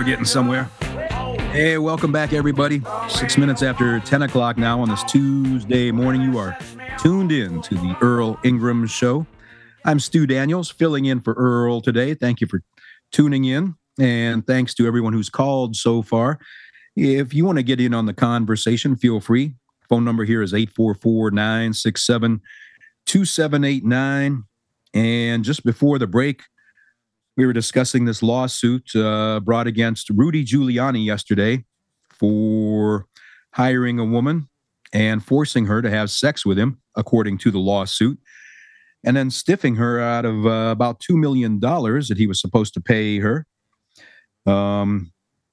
we're getting somewhere. Hey, welcome back, everybody. 6 minutes after 10 o'clock now on this Tuesday morning. You are tuned in to the Earl Ingram Show. I'm Stu Daniels, filling in for Earl today. Thank you for tuning in, and thanks to everyone who's called so far. If you want to get in on the conversation, feel free. Phone number here is 844-967-2789. And just before the break, we were discussing this lawsuit brought against Rudy Giuliani yesterday for hiring a woman and forcing her to have sex with him, according to the lawsuit, and then stiffing her out of about $2 million that he was supposed to pay her. I'm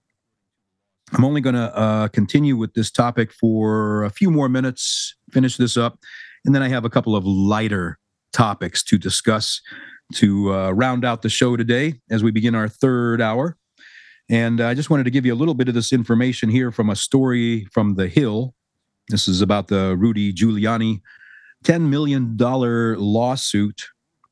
only going to continue with this topic for a few more minutes, finish this up, and then I have a couple of lighter topics to discuss to round out the show today as we begin our third hour. And I just wanted to give you a little bit of this information here from a story from The Hill. This is about the Rudy Giuliani $10 million lawsuit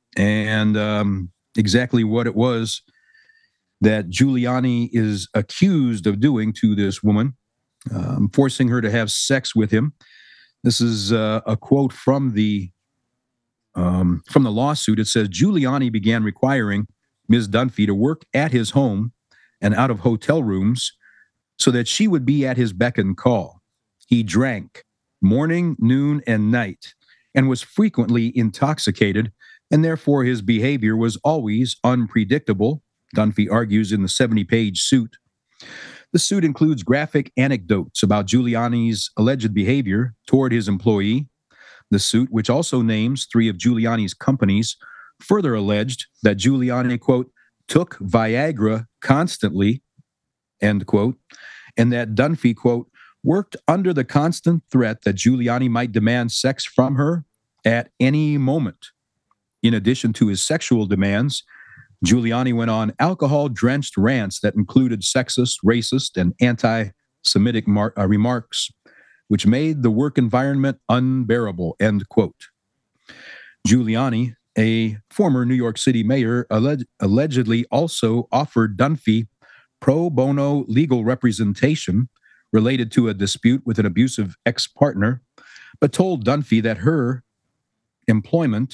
and exactly what it was that Giuliani is accused of doing to this woman, forcing her to have sex with him. This is a quote from the lawsuit. It says, Giuliani began requiring Ms. Dunphy to work at his home and out of hotel rooms so that she would be at his beck and call. He drank morning, noon, and night and was frequently intoxicated, and therefore his behavior was always unpredictable, Dunphy argues in the 70-page suit. The suit includes graphic anecdotes about Giuliani's alleged behavior toward his employee. The suit, which also names three of Giuliani's companies, further alleged that Giuliani, quote, took Viagra constantly, end quote, and that Dunphy, quote, worked under the constant threat that Giuliani might demand sex from her at any moment. In addition to his sexual demands, Giuliani went on alcohol-drenched rants that included sexist, racist, and anti-Semitic remarks, which made the work environment unbearable, end quote. Giuliani, a former New York City mayor, allegedly also offered Dunphy pro bono legal representation related to a dispute with an abusive ex-partner, but told Dunphy that her employment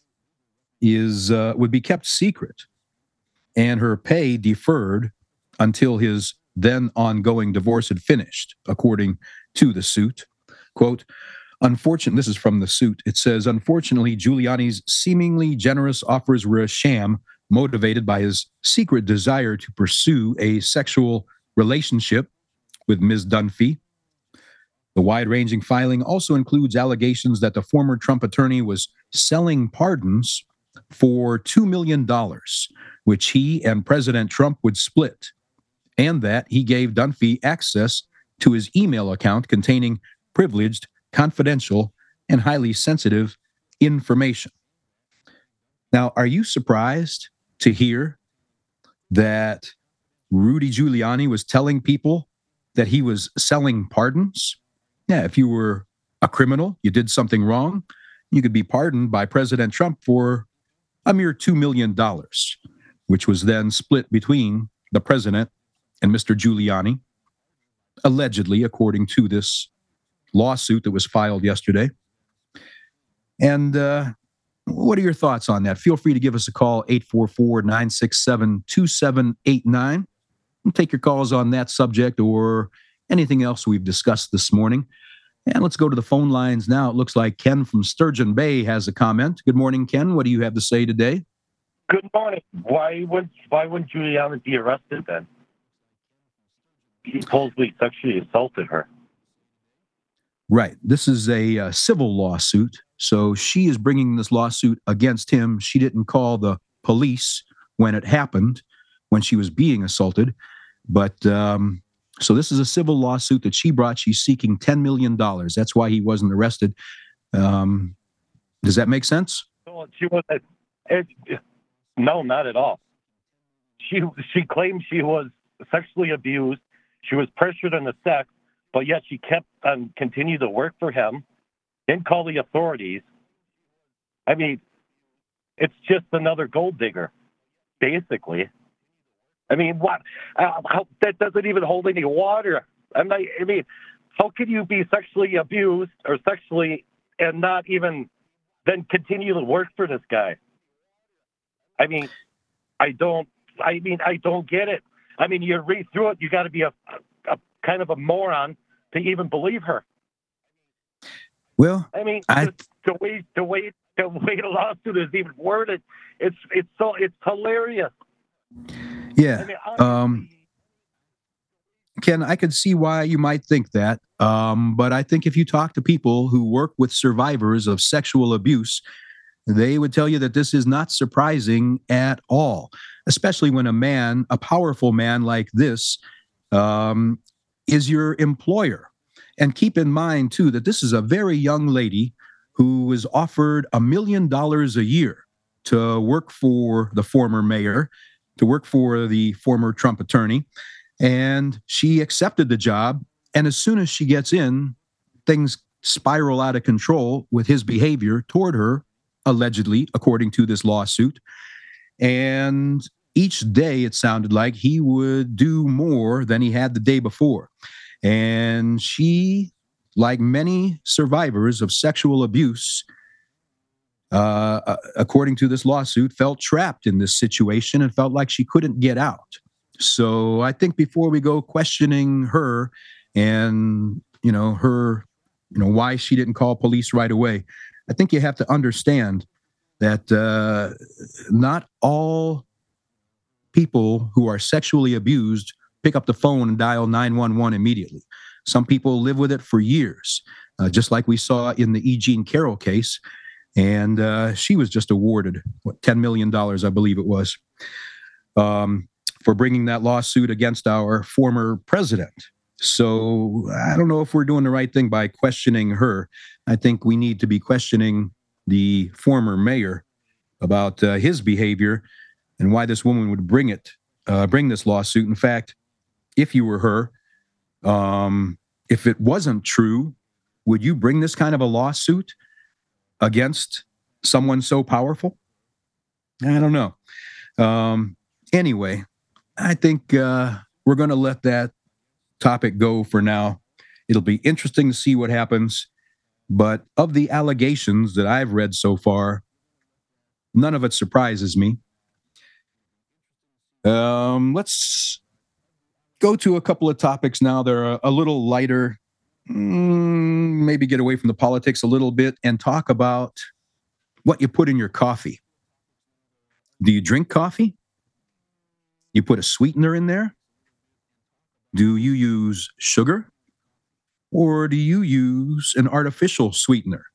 would be kept secret and her pay deferred until his then ongoing divorce had finished, according to the suit. Quote, this is from the suit. It says, unfortunately, Giuliani's seemingly generous offers were a sham, motivated by his secret desire to pursue a sexual relationship with Ms. Dunphy. The wide-ranging filing also includes allegations that the former Trump attorney was selling pardons for $2 million, which he and President Trump would split, and that he gave Dunphy access to his email account containing privileged, confidential, and highly sensitive information. Now, are you surprised to hear that Rudy Giuliani was telling people that he was selling pardons? Yeah, if you were a criminal, you did something wrong, you could be pardoned by President Trump for a mere $2 million, which was then split between the president and Mr. Giuliani, allegedly, according to this lawsuit that was filed yesterday. And what are your thoughts on that? Feel free to give us a call, 844-967-2789. We'll take your calls on that subject or anything else we've discussed this morning. And let's go to the phone lines now. It looks like Ken from Sturgeon Bay has a comment. Good morning, Ken. What do you have to say today? Good morning. Why wouldn't Giuliani be arrested then? He supposedly sexually assaulted her. Right. This is a civil lawsuit. So she is bringing this lawsuit against him. She didn't call the police when it happened, when she was being assaulted. But so this is a civil lawsuit that she brought. She's seeking $10 million. That's why he wasn't arrested. Does that make sense? No, no, not at all. She claimed she was sexually abused. She was pressured into sex, but yet she kept on continued to work for him, didn't call the authorities. I mean, it's just another gold digger, basically. I mean, what? That doesn't even hold any water. I mean, how can you be sexually abused or sexually and not even then continue to work for this guy? I mean, I don't get it. I mean, you read through it, you got to be a kind of a moron to even believe her. Well, I mean, the way the lawsuit is even worded, it's hilarious. Yeah. I mean, Ken, I could see why you might think that. But I think if you talk to people who work with survivors of sexual abuse, they would tell you that this is not surprising at all, especially when a powerful man like this, is your employer. And keep in mind, too, that this is a very young lady who was offered $1 million a year to work for the former mayor, to work for the former Trump attorney. And she accepted the job. And as soon as she gets in, things spiral out of control with his behavior toward her, allegedly, according to this lawsuit. And each day, it sounded like he would do more than he had the day before. And she, like many survivors of sexual abuse, according to this lawsuit, felt trapped in this situation and felt like she couldn't get out. So I think before we go questioning her and, why she didn't call police right away, I think you have to understand that not all people who are sexually abused pick up the phone and dial 911 immediately. Some people live with it for years, just like we saw in the E. Jean Carroll case. And she was just awarded, $10 million, I believe it was, for bringing that lawsuit against our former president. So I don't know if we're doing the right thing by questioning her. I think we need to be questioning the former mayor about his behavior and why this woman would bring this lawsuit. In fact, if you were her, if it wasn't true, would you bring this kind of a lawsuit against someone so powerful? I don't know. Anyway, I think we're going to let that topic go for now. It'll be interesting to see what happens. But of the allegations that I've read so far, none of it surprises me. Let's go to a couple of topics now. They're a little lighter, maybe get away from the politics a little bit and talk about what you put in your coffee. Do you drink coffee? You put a sweetener in there? Do you use sugar? Or do you use an artificial sweetener?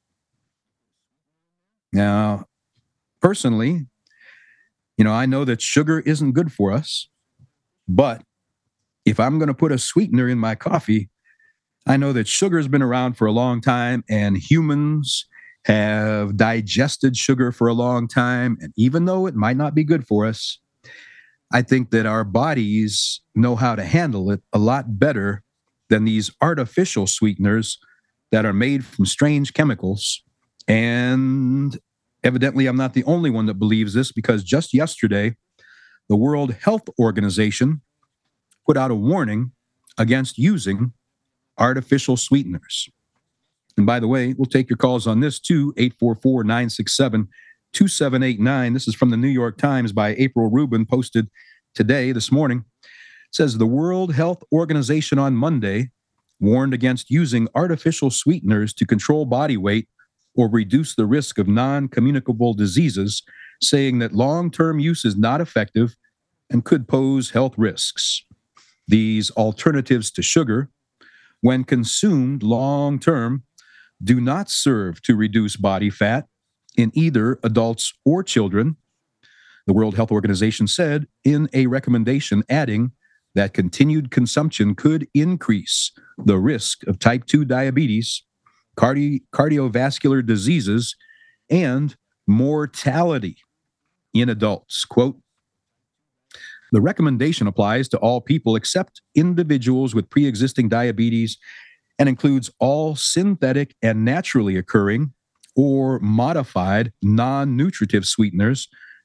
Now, personally, I know that sugar isn't good for us, but if I'm going to put a sweetener in my coffee, I know that sugar has been around for a long time and humans have digested sugar for a long time. And even though it might not be good for us, I think that our bodies know how to handle it a lot better than these artificial sweeteners that are made from strange chemicals. And evidently, I'm not the only one that believes this, because just yesterday, the World Health Organization put out a warning against using artificial sweeteners. And by the way, we'll take your calls on this too, 844-967-2789. This is from the New York Times by April Rubin, posted this morning. It says the World Health Organization on Monday warned against using artificial sweeteners to control body weight or reduce the risk of non-communicable diseases, saying that long-term use is not effective and could pose health risks. These alternatives to sugar, when consumed long-term, do not serve to reduce body fat in either adults or children, the World Health Organization said in a recommendation, adding that continued consumption could increase the risk of type 2 diabetes, cardiovascular diseases, and mortality in adults. Quote, the recommendation applies to all people except individuals with pre-existing diabetes and includes all synthetic and naturally occurring or modified non-nutritive sweeteners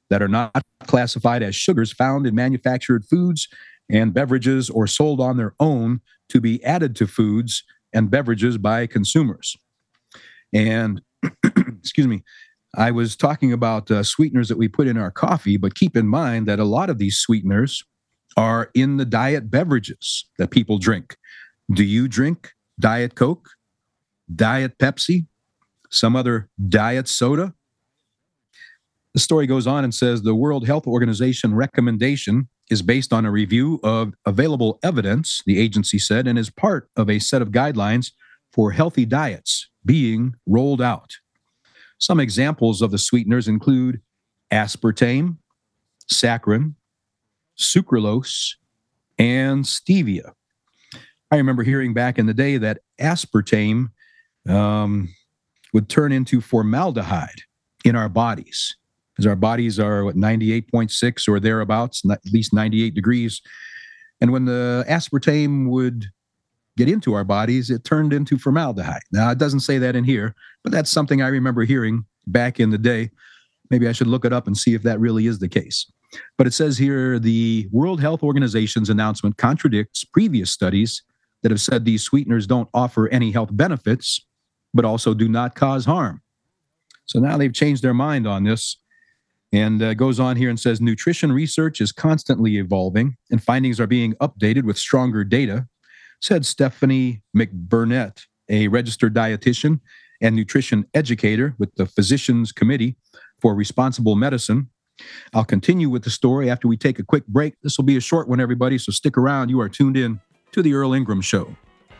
that are not classified as sugars found in manufactured foods and beverages or sold on their own to be added to foods and beverages by consumers. And, excuse me, I was talking about sweeteners that we put in our coffee, but keep in mind that a lot of these sweeteners are in the diet beverages that people drink. Do you drink Diet Coke, Diet Pepsi, some other diet soda? The story goes on and says the World Health Organization recommendation is based on a review of available evidence, the agency said, and is part of a set of guidelines for healthy diets being rolled out. Some examples of the sweeteners include aspartame, saccharin, sucralose, and stevia. I remember hearing back in the day that aspartame would turn into formaldehyde in our bodies, because our bodies are 98.6 or thereabouts, at least 98 degrees. And when the aspartame would get into our bodies, it turned into formaldehyde. Now, it doesn't say that in here, but that's something I remember hearing back in the day. Maybe I should look it up and see if that really is the case. But it says here, the World Health Organization's announcement contradicts previous studies that have said these sweeteners don't offer any health benefits, but also do not cause harm. So now they've changed their mind on this. And goes on here and says, nutrition research is constantly evolving and findings are being updated with stronger data, said Stephanie McBurnett, a registered dietitian and nutrition educator with the Physicians Committee for Responsible Medicine. I'll continue with the story after we take a quick break. This will be a short one, everybody, so stick around. You are tuned in to The Earl Ingram Show.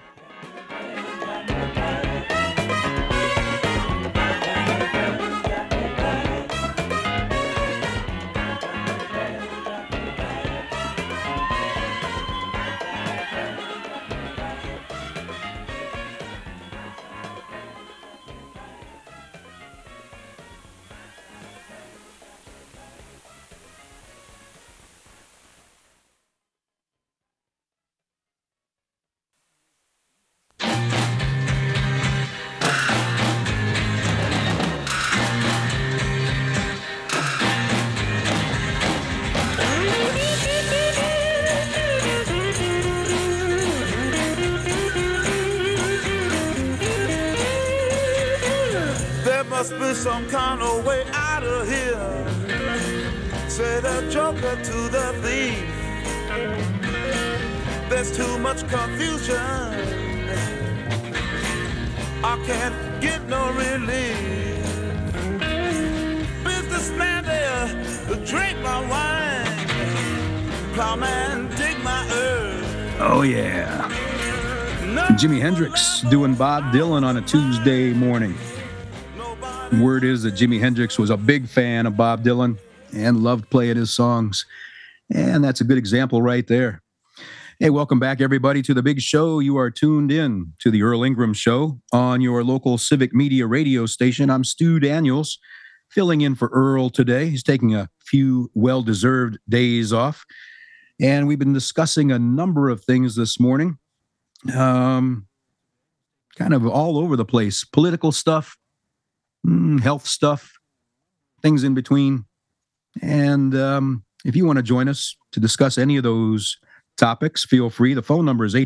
Must be some kind of way out of here, said a joker to the thief. There's too much confusion, I can't get no relief. Businessman there, drink my wine. Plowman, dig my earth. Oh yeah, Jimi Hendrix doing Bob Dylan on a Tuesday morning. Word is that Jimi Hendrix was a big fan of Bob Dylan and loved playing his songs. And that's a good example right there. Hey, welcome back, everybody, to the big show. You are tuned in to the Earl Ingram Show on your local civic media radio station. I'm Stu Daniels, filling in for Earl today. He's taking a few well-deserved days off. And we've been discussing a number of things this morning, kind of all over the place. Political stuff, health stuff, things in between. And if you want to join us to discuss any of those topics, feel free. The phone number is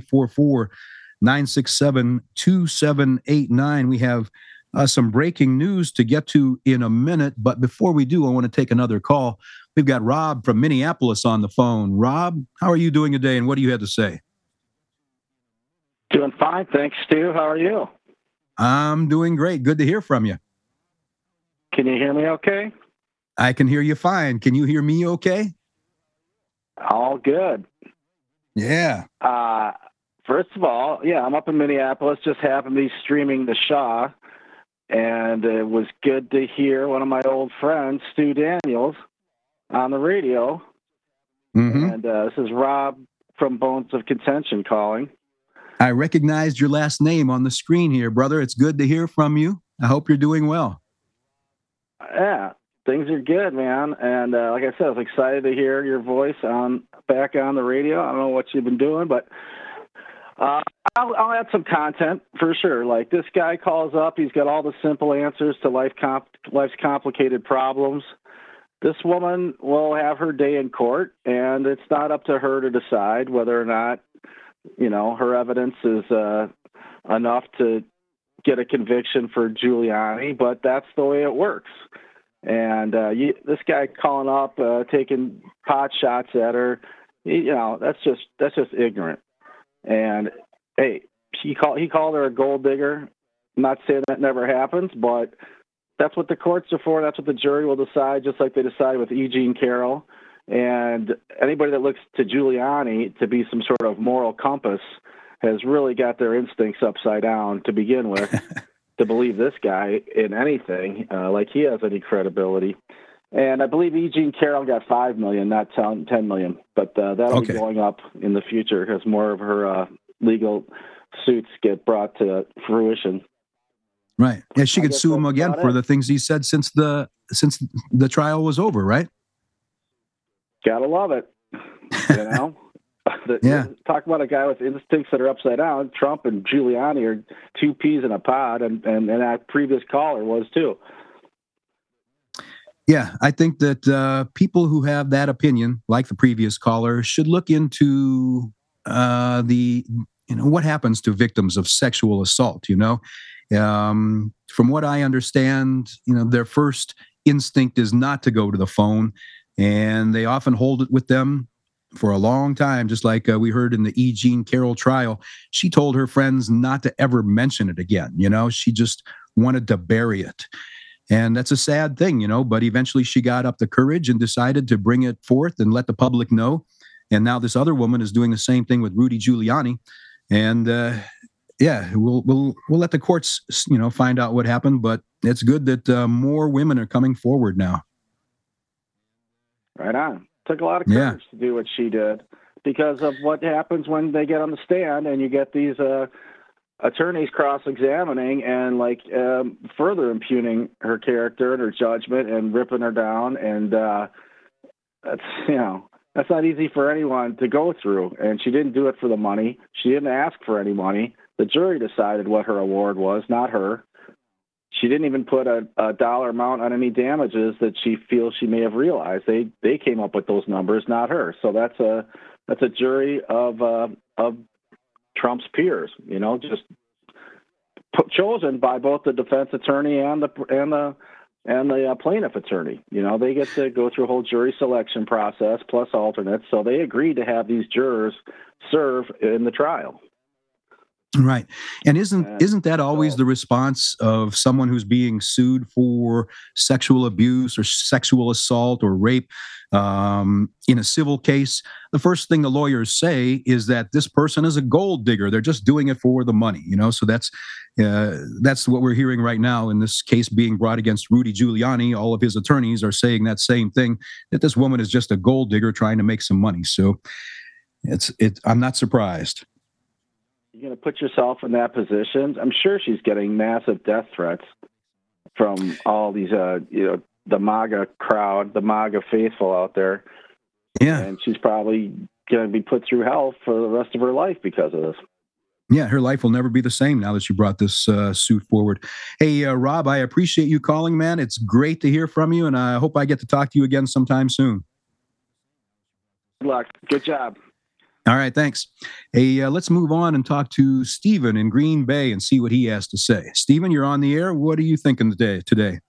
844-967-2789. We have some breaking news to get to in a minute. But before we do, I want to take another call. We've got Rob from Minneapolis on the phone. Rob, how are you doing today, and what do you have to say? Doing fine. Thanks, Stu. How are you? I'm doing great. Good to hear from you. Can you hear me okay? I can hear you fine. Can you hear me okay? All good. Yeah. First of all, yeah, I'm up in Minneapolis, just happened to be streaming the Shaw, and it was good to hear one of my old friends, Stu Daniels, on the radio. Mm-hmm. And this is Rob from Bones of Contention calling. I recognized your last name on the screen here, brother. It's good to hear from you. I hope you're doing well. Yeah, things are good, man. And like I said, I was excited to hear your voice back on the radio. I don't know what you've been doing, but I'll add some content for sure. Like, this guy calls up, he's got all the simple answers to life's complicated problems. this woman will have her day in court, and it's not up to her to decide whether or not, her evidence is enough to get a conviction for Giuliani, but that's the way it works. And this guy calling up, taking pot shots at her, that's just ignorant. And hey, he called her a gold digger. I'm not saying that never happens, but that's what the courts are for. That's what the jury will decide, just like they decide with E. Jean Carroll. And anybody that looks to Giuliani to be some sort of moral compass has really got their instincts upside down to begin with, to believe this guy in anything, like he has any credibility. And I believe E. Jean Carroll got $5 million, not $10 million, but that'll be going up in the future as more of her legal suits get brought to fruition. Right. Yeah, she could sue him again for the things he said since the trial was over, right? Gotta love it. Yeah. Talk about a guy with instincts that are upside down. Trump and Giuliani are two peas in a pod, and that previous caller was too. Yeah, I think that people who have that opinion, like the previous caller, should look into what happens to victims of sexual assault. From what I understand, their first instinct is not to go to the phone, and they often hold it with them for a long time, just like we heard in the E. Jean Carroll trial. She told her friends not to ever mention it again. She just wanted to bury it. And that's a sad thing, but eventually she got up the courage and decided to bring it forth and let the public know. And now this other woman is doing the same thing with Rudy Giuliani. And we'll let the courts, find out what happened. But it's good that more women are coming forward now. Right on. Took a lot of courage to do what she did, because of what happens when they get on the stand and you get these attorneys cross-examining and further impugning her character and her judgment and ripping her down. And that's not easy for anyone to go through. And she didn't do it for the money. She didn't ask for any money. The jury decided what her award was, not her. She didn't even put a dollar amount on any damages that she feels she may have realized. They came up with those numbers, not her. So that's a jury of Trump's peers, just chosen by both the defense attorney and the plaintiff attorney. They get to go through a whole jury selection process plus alternates. So they agreed to have these jurors serve in the trial. Right. And isn't that always the response of someone who's being sued for sexual abuse or sexual assault or rape in a civil case? The first thing the lawyers say is that this person is a gold digger. They're just doing it for the money, So that's what we're hearing right now in this case being brought against Rudy Giuliani. All of his attorneys are saying that same thing, that this woman is just a gold digger trying to make some money. So I'm not surprised. You're going to put yourself in that position. I'm sure she's getting massive death threats from all these, the MAGA crowd, the MAGA faithful out there. Yeah. And she's probably going to be put through hell for the rest of her life because of this. Yeah, her life will never be the same now that she brought this suit forward. Hey, Rob, I appreciate you calling, man. It's great to hear from you, and I hope I get to talk to you again sometime soon. Good luck. Good job. All right, thanks. Hey, let's move on and talk to Stephen in Green Bay and see what he has to say. Stephen, you're on the air. What are you thinking today?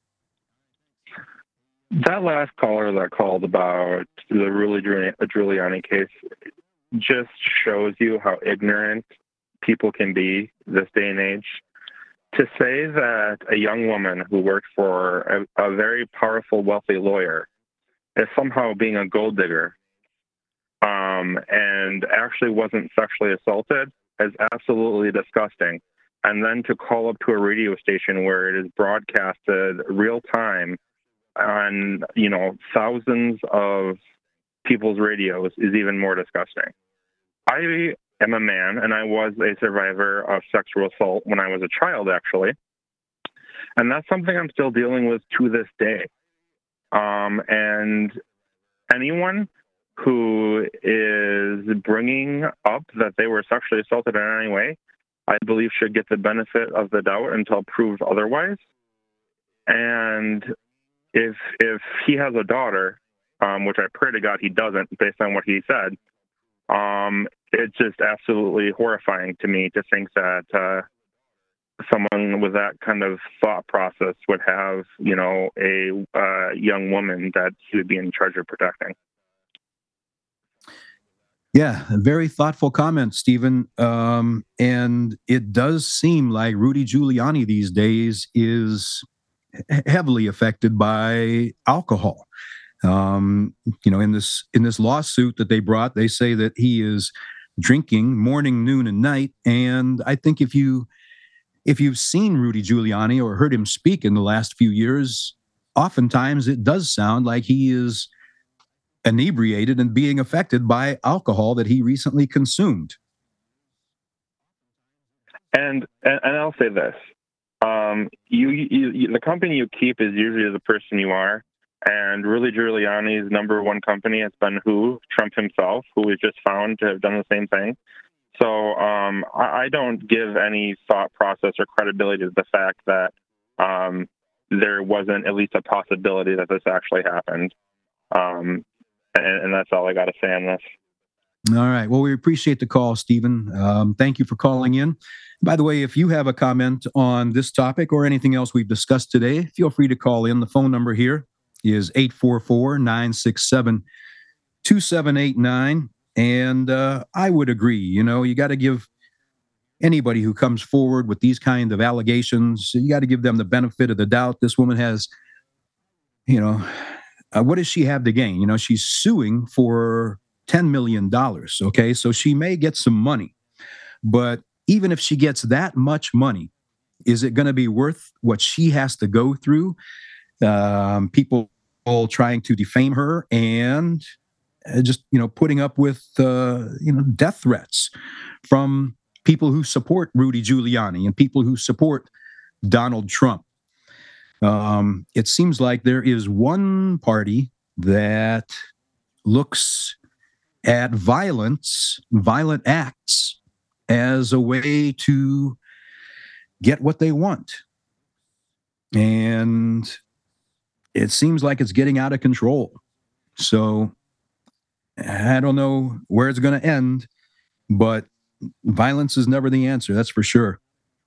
That last caller that called about the Rudy Giuliani case just shows you how ignorant people can be this day and age. To say that a young woman who works for a very powerful, wealthy lawyer is somehow being a gold digger and actually wasn't sexually assaulted is absolutely disgusting. And then to call up to a radio station where it is broadcasted real time on, thousands of people's radios is even more disgusting. I am a man, and I was a survivor of sexual assault when I was a child, actually. And that's something I'm still dealing with to this day. And anyone who is bringing up that they were sexually assaulted in any way, I believe should get the benefit of the doubt until proved otherwise. And if he has a daughter, which I pray to God he doesn't, based on what he said, it's just absolutely horrifying to me to think that someone with that kind of thought process would have, a young woman that he would be in charge of protecting. Yeah, a very thoughtful comment, Stephen. And it does seem like Rudy Giuliani these days is heavily affected by alcohol. In this lawsuit that they brought, they say that he is drinking morning, noon, and night. And I think if you've seen Rudy Giuliani or heard him speak in the last few years, oftentimes it does sound like he is inebriated and being affected by alcohol that he recently consumed. And I'll say this: the company you keep is usually the person you are. And Rudy Giuliani's number one company has been who? Trump himself, who was just found to have done the same thing. So I don't give any thought process or credibility to the fact that there wasn't at least a possibility that this actually happened. And that's all I got to say on this. All right. Well, we appreciate the call, Stephen. Thank you for calling in. By the way, if you have a comment on this topic or anything else we've discussed today, feel free to call in. The phone number here is 844-967-2789. And I would agree, you got to give anybody who comes forward with these kind of allegations, you got to give them the benefit of the doubt. This woman has, what does she have to gain? She's suing for $10 million. Okay. So she may get some money, but even if she gets that much money, is it going to be worth what she has to go through? People trying to defame her and just, putting up with, death threats from people who support Rudy Giuliani and people who support Donald Trump. It seems like there is one party that looks at violent acts as a way to get what they want. And it seems like it's getting out of control. So I don't know where it's going to end, but violence is never the answer. That's for sure.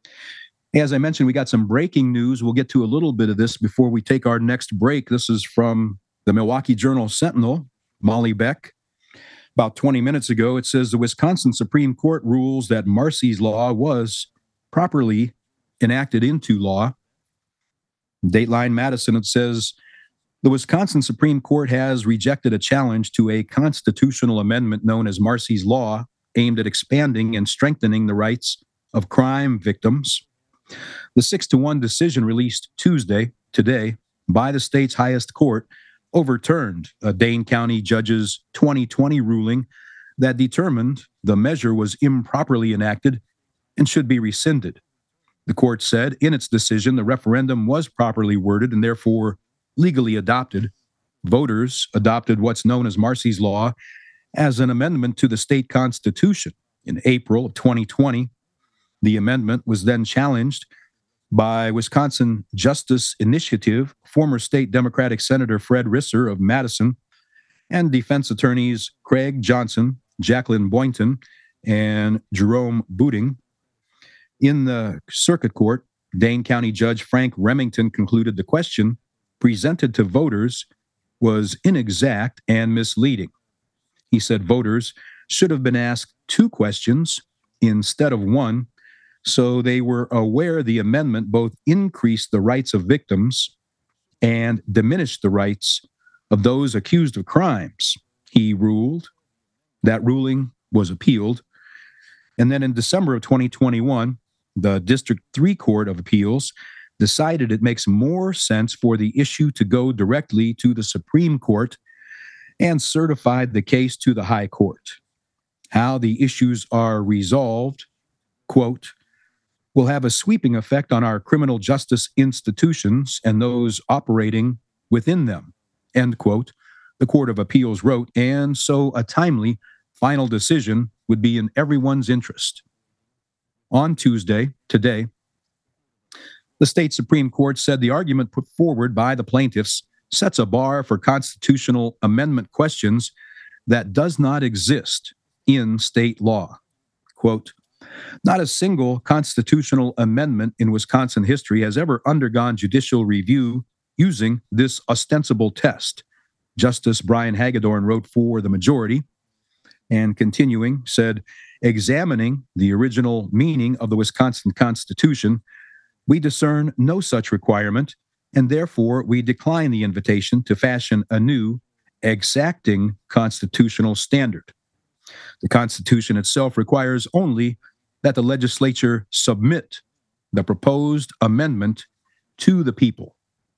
As I mentioned, we got some breaking news. We'll get to a little bit of this before we take our next break. This is from the Milwaukee Journal-Sentinel, Molly Beck. About 20 minutes ago, it says the Wisconsin Supreme Court rules that Marsy's Law was properly enacted into law. Dateline Madison, it says, the Wisconsin Supreme Court has rejected a challenge to a constitutional amendment known as Marsy's Law, aimed at expanding and strengthening the rights of crime victims. The 6-1 decision released today, by the state's highest court overturned a Dane County judge's 2020 ruling that determined the measure was improperly enacted and should be rescinded. The court said in its decision the referendum was properly worded and therefore legally adopted. Voters adopted what's known as Marsy's Law as an amendment to the state constitution in April of 2020. The amendment was then challenged by Wisconsin Justice Initiative, former state Democratic Senator Fred Risser of Madison, and defense attorneys Craig Johnson, Jacqueline Boynton, and Jerome Booting. In the circuit court, Dane County Judge Frank Remington concluded the question presented to voters was inexact and misleading. He said voters should have been asked 2 questions instead of 1, so they were aware the amendment both increased the rights of victims and diminished the rights of those accused of crimes. He ruled. That ruling was appealed. And then in December of 2021, the District 3 Court of Appeals decided it makes more sense for the issue to go directly to the Supreme Court and certified the case to the High Court. How the issues are resolved, quote, will have a sweeping effect on our criminal justice institutions and those operating within them, end quote, the Court of Appeals wrote, and so a timely final decision would be in everyone's interest. On Tuesday, today, the state Supreme Court said the argument put forward by the plaintiffs sets a bar for constitutional amendment questions that does not exist in state law. Quote, not a single constitutional amendment in Wisconsin history has ever undergone judicial review using this ostensible test. Justice Brian Hagedorn wrote for the majority, and continuing said, examining the original meaning of the Wisconsin Constitution, we discern no such requirement, and therefore we decline the invitation to fashion a new, exacting constitutional standard. The Constitution itself requires only that the legislature submit the proposed amendment to the people.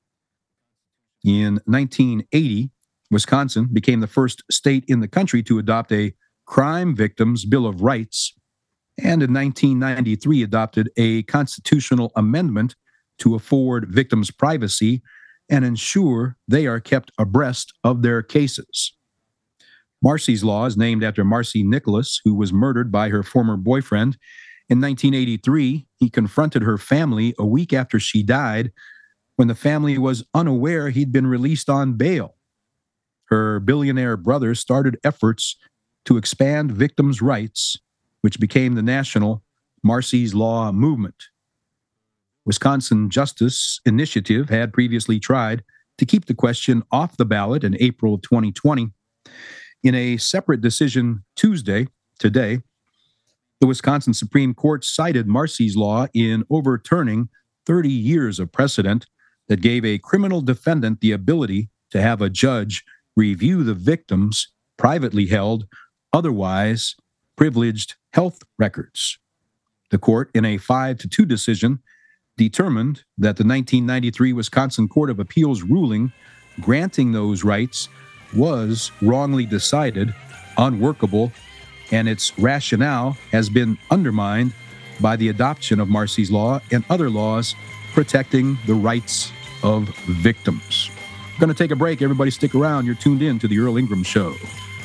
In 1980, Wisconsin became the first state in the country to adopt a Crime Victims' Bill of Rights, and in 1993 adopted a constitutional amendment to afford victims privacy and ensure they are kept abreast of their cases. Marsy's Law is named after Marcy Nicholas, who was murdered by her former boyfriend. In 1983, he confronted her family a week after she died, when the family was unaware he'd been released on bail. Her billionaire brother started efforts to expand victims' rights, which became the national Marsy's Law movement. Wisconsin Justice Initiative had previously tried to keep the question off the ballot in April 2020. In a separate decision today, the Wisconsin Supreme Court cited Marsy's Law in overturning 30 years of precedent that gave a criminal defendant the ability to have a judge review the victim's privately held, otherwise privileged health records. The court, in a 5-2 decision, determined that the 1993 Wisconsin Court of Appeals ruling granting those rights was wrongly decided, unworkable, and its rationale has been undermined by the adoption of Marsy's Law and other laws protecting the rights of victims. I'm going to take a break. Everybody stick around. You're tuned in to The Earl Ingram Show.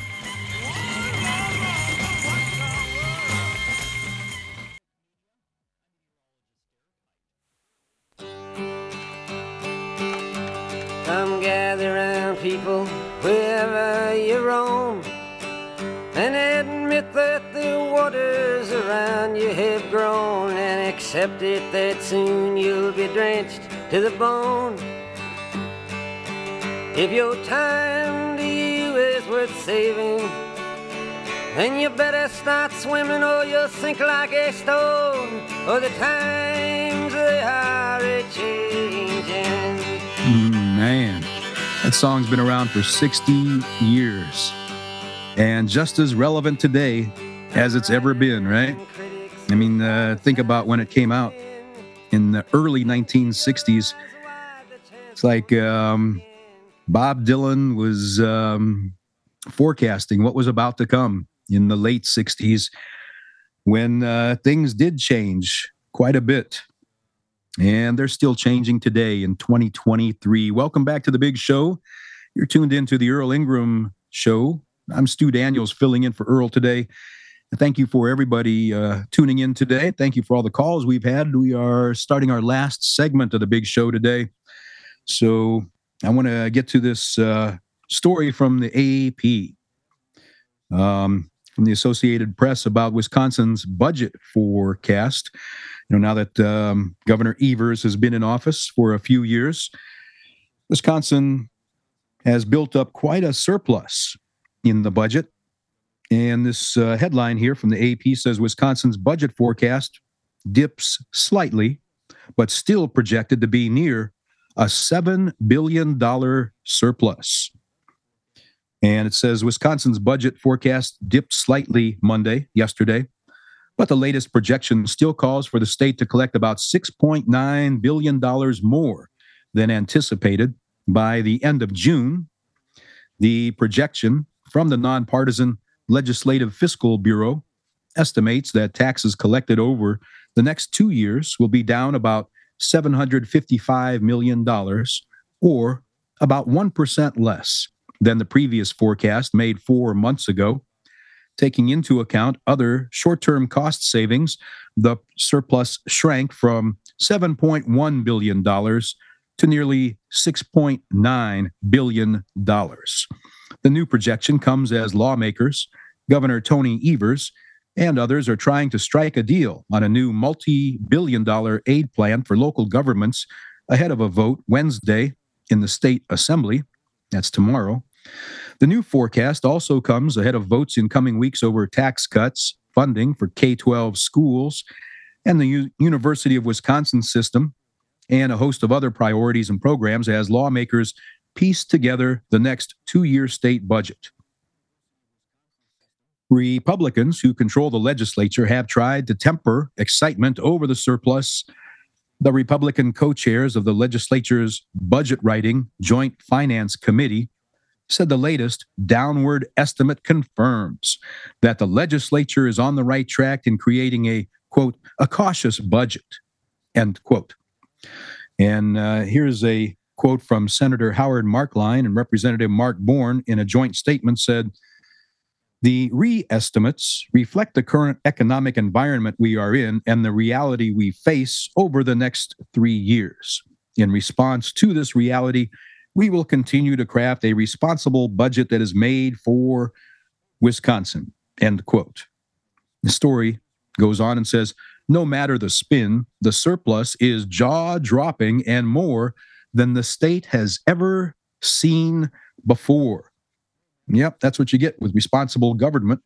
Come gather round, people, wherever you roam, and admit that the waters around you have grown, and accept it that soon you'll be drenched to the bone. If your time to you is worth saving, then you better start swimming or you'll sink like a stone, or the times they are a-changing. Man, that song's been around for 60 years and just as relevant today as it's ever been, right? I mean, think about when it came out in the early 1960s. It's like Bob Dylan was forecasting what was about to come in the late 60s when things did change quite a bit. And they're still changing today in 2023. Welcome back to The Big Show. You're tuned into The Earl Ingram Show. I'm Stu Daniels filling in for Earl today. Thank you for everybody tuning in today. Thank you for all the calls we've had. We are starting our last segment of The Big Show today. So I want to get to this story from the AP, from the Associated Press about Wisconsin's budget forecast. You know, now that Governor Evers has been in office for a few years, Wisconsin has built up quite a surplus in the budget. And this headline here from the AP says Wisconsin's budget forecast dips slightly, but still projected to be near a $7 billion surplus. And it says Wisconsin's budget forecast dipped slightly yesterday, but the latest projection still calls for the state to collect about $6.9 billion more than anticipated by the end of June. The projection from the nonpartisan Legislative Fiscal Bureau estimates that taxes collected over the next 2 years will be down about $755 million, or about 1% less than the previous forecast made 4 months ago. Taking into account other short-term cost savings, the surplus shrank from $7.1 billion to nearly $6.9 billion. The new projection comes as lawmakers, Governor Tony Evers, and others are trying to strike a deal on a new multi-billion-dollar aid plan for local governments ahead of a vote Wednesday in the state assembly. That's tomorrow. The new forecast also comes ahead of votes in coming weeks over tax cuts, funding for K-12 schools, and the University of Wisconsin system, and a host of other priorities and programs as lawmakers piece together the next 2-year state budget. Republicans who control the legislature have tried to temper excitement over the surplus. The Republican co-chairs of the legislature's budget writing Joint Finance Committee said the latest downward estimate confirms that the legislature is on the right track in creating a, quote, a cautious budget, end quote. And here's a quote from Senator Howard Markline, and Representative Mark Bourne in a joint statement said, "The re-estimates reflect the current economic environment we are in and the reality we face over the next 3 years. In response to this reality, we will continue to craft a responsible budget that is made for Wisconsin," end quote. The story goes on and says, "No matter the spin, the surplus is jaw-dropping and more than the state has ever seen before." Yep, that's what you get with responsible government.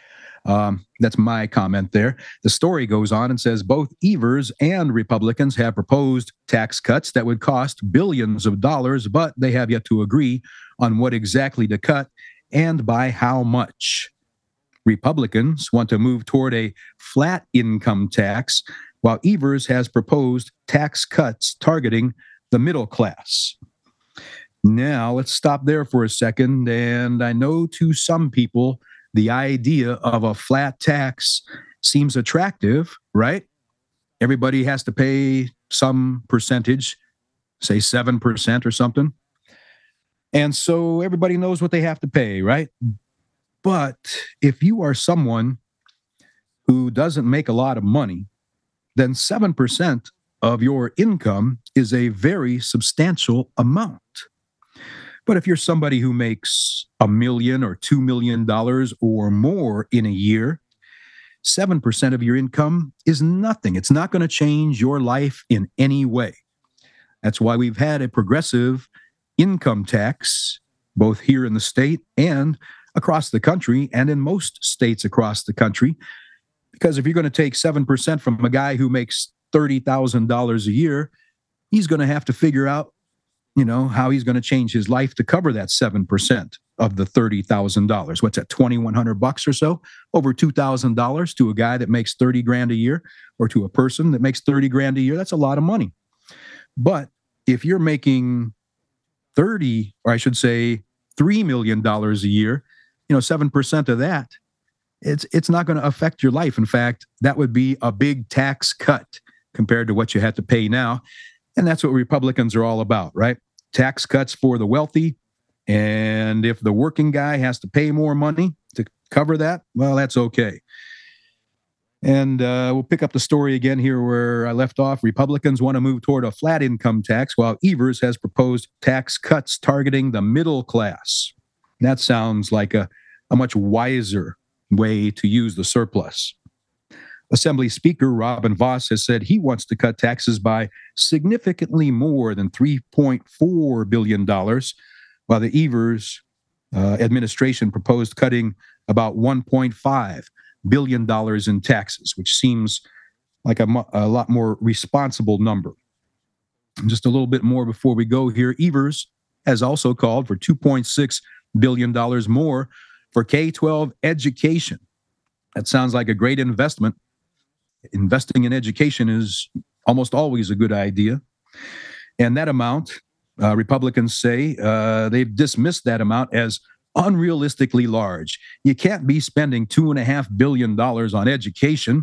That's my comment there. The story goes on and says both Evers and Republicans have proposed tax cuts that would cost billions of dollars, but they have yet to agree on what exactly to cut and by how much. Republicans want to move toward a flat income tax, while Evers has proposed tax cuts targeting the middle class. Now, let's stop there for a second. And I know to some people, the idea of a flat tax seems attractive, right? Everybody has to pay some percentage, say 7% or something. And so everybody knows what they have to pay, right? But if you are someone who doesn't make a lot of money, then 7% of your income is a very substantial amount. But if you're somebody who makes $1 million or $2 million or more in a year, 7% of your income is nothing. It's not going to change your life in any way. That's why we've had a progressive income tax, both here in the state and across the country, and in most states across the country. Because if you're going to take 7% from a guy who makes $30,000 a year, he's going to have to figure out, how he's going to change his life to cover that 7% of the $30,000. What's that, $2,100 or so? Over $2,000 to a guy that makes 30 grand a year, or to a person that makes 30 grand a year. That's a lot of money. But if you're making $3 million a year, 7% of that, it's not going to affect your life. In fact, that would be a big tax cut compared to what you have to pay now. And that's what Republicans are all about, right? Tax cuts for the wealthy. And if the working guy has to pay more money to cover that, well, that's okay. And we'll pick up the story again here where I left off. Republicans want to move toward a flat income tax, while Evers has proposed tax cuts targeting the middle class. That sounds like a much wiser way to use the surplus. Assembly Speaker Robin Vos has said he wants to cut taxes by significantly more than $3.4 billion, while the Evers administration proposed cutting about $1.5 billion in taxes, which seems like a lot more responsible number. And just a little bit more before we go here, Evers has also called for $2.6 billion more for K-12 education. That sounds like a great investment. Investing in education is almost always a good idea. And that amount, Republicans say, they've dismissed that amount as unrealistically large. You can't be spending $2.5 billion on education.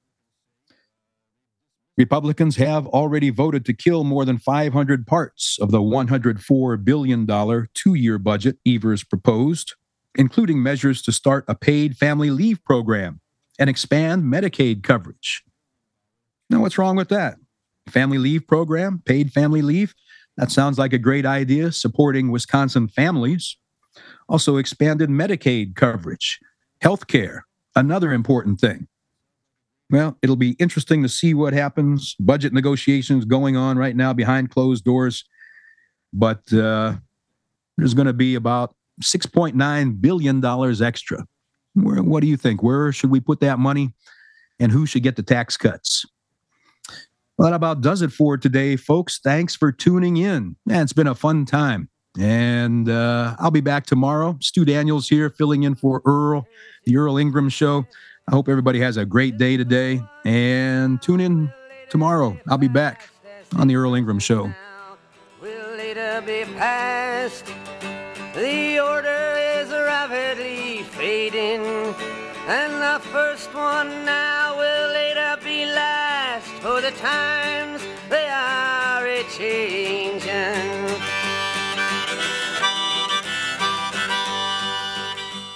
Republicans have already voted to kill more than 500 parts of the $104 billion 2-year budget Evers proposed, including measures to start a paid family leave program and expand Medicaid coverage. Now, what's wrong with that? Family leave program, paid family leave? That sounds like a great idea, supporting Wisconsin families. Also expanded Medicaid coverage, health care, another important thing. Well, it'll be interesting to see what happens. Budget negotiations going on right now behind closed doors. But there's going to be about $6.9 billion extra. What do you think? Where should we put that money? And who should get the tax cuts? Well, that about does it for today, folks. Thanks for tuning in. Man, it's been a fun time. And I'll be back tomorrow. Stu Daniels here, filling in for Earl, the Earl Ingram Show. I hope everybody has a great day today. And tune in tomorrow. I'll be back on the Earl Ingram Show. Will later be past. The order is rapidly fading, and the first one now will later be last. For the times they are a-changing.